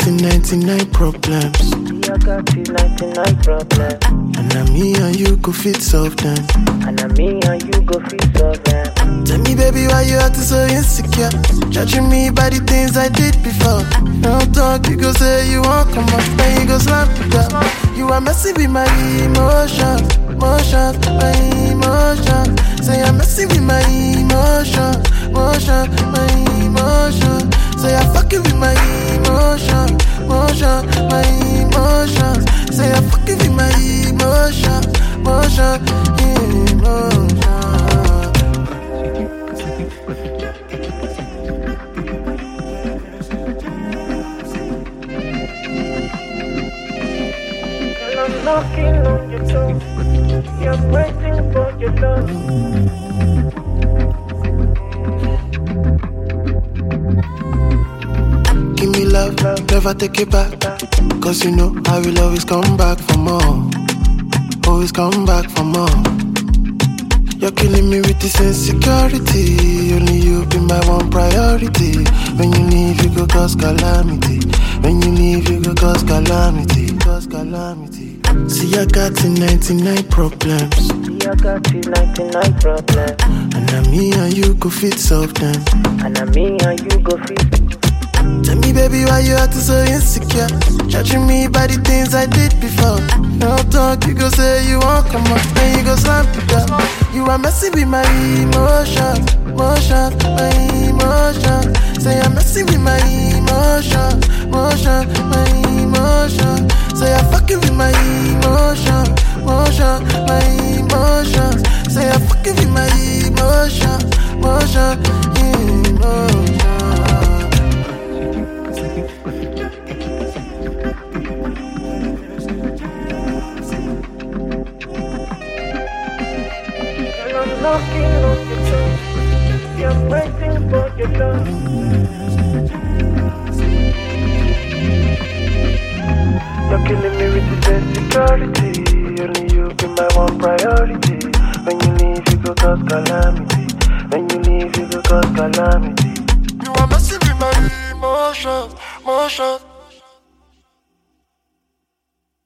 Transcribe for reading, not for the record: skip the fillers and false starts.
99 problems. See, I got the 99 problems. And now me and you go fit solve them. And now me and you go fit solve them. Tell me, baby, why you acting so insecure? Judging me by the things I did before. Don't talk, you go say you won't come up, then you go slam it up. You are messing with my emotions, my emotions. Say I'm messing with my emotions, my emotions. Say I'm fucking with my emotions, my emotions. Say I'm fucking with my emotions, emotions. I'm knocking on your door. You're waiting for your love. Give me love, never take it back. Cause you know I will always come back for more. Always come back for more. You're killing me with this insecurity. Only you be my one priority. When you leave, you go cause calamity. When you leave, you go cause calamity. See, I got the 99 problems. See, I got the 99 problems. And now me and you go fit solve them. And now me and you go fit. Tell me, baby, why you acting so insecure? Judging me by the things I did before. Don't talk, you go say you won't come up, then you go slam it up. You are messing with my emotions, my emotions. Say I'm messing with my emotions, my emotions. Say I'm fucking with my emotions, my emotions. Say I'm fucking with my emotions, emotions. I'm knocking on your door. You're waiting for your love. You're killing me with this insecurity. Only you be my one priority. When you leave, you go cause calamity. When you leave, you go cause calamity. You are messing with my emotions,